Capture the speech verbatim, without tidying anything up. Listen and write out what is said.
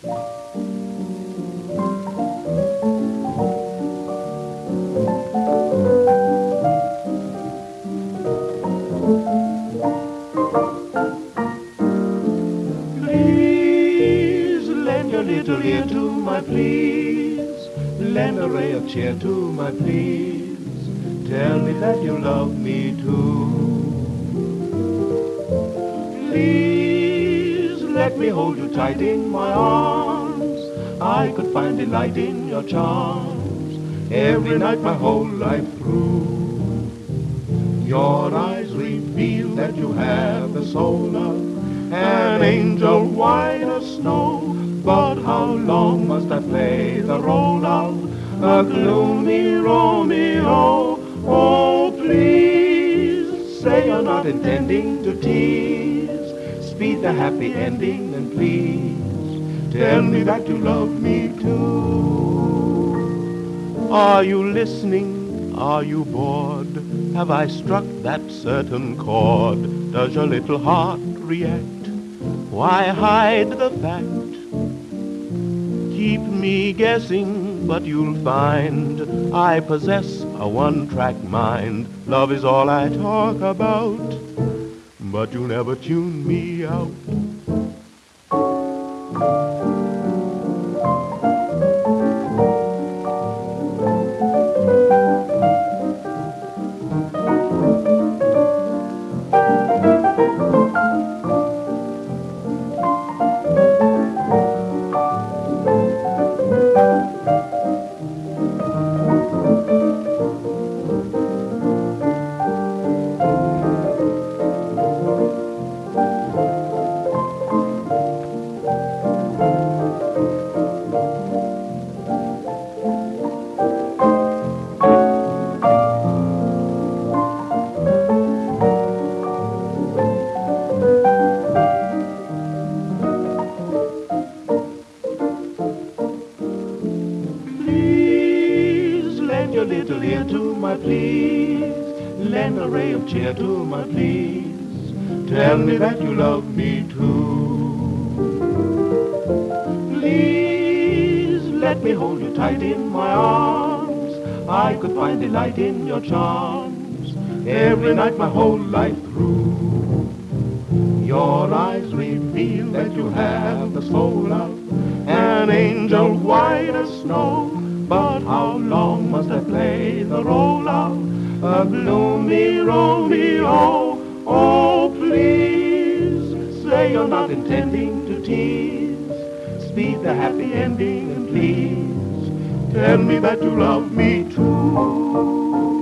Please lend your little ear to my please. Lend a ray of cheer to my please. Tell me that you love me too. Please let me hold you tight in my arms. I could find delight in your charms every night my whole life through. Your eyes reveal that you have the soul of an angel white as snow. But how long must I play the role of a gloomy Romeo? Oh, please say you're not intending to tease. Speed the happy ending and please tell me that you love me too. Are you listening? Are you bored? Have I struck that certain chord? Does your little heart react? Why hide the fact? Keep me guessing, but you'll find I possess a one-track mind. Love is all I talk about, but you never tune me out. Lend your little ear to my please. Lend a ray of cheer to my please. Tell me that you love me too. Please let me hold you tight in my arms. I could find delight in your charms every night my whole life through. Your eyes reveal that you have the soul of an angel white as snow. But how long must I play the role of a gloomy Romeo? Oh, please say you're not intending to tease. Speed the happy ending and please tell me that you love me too.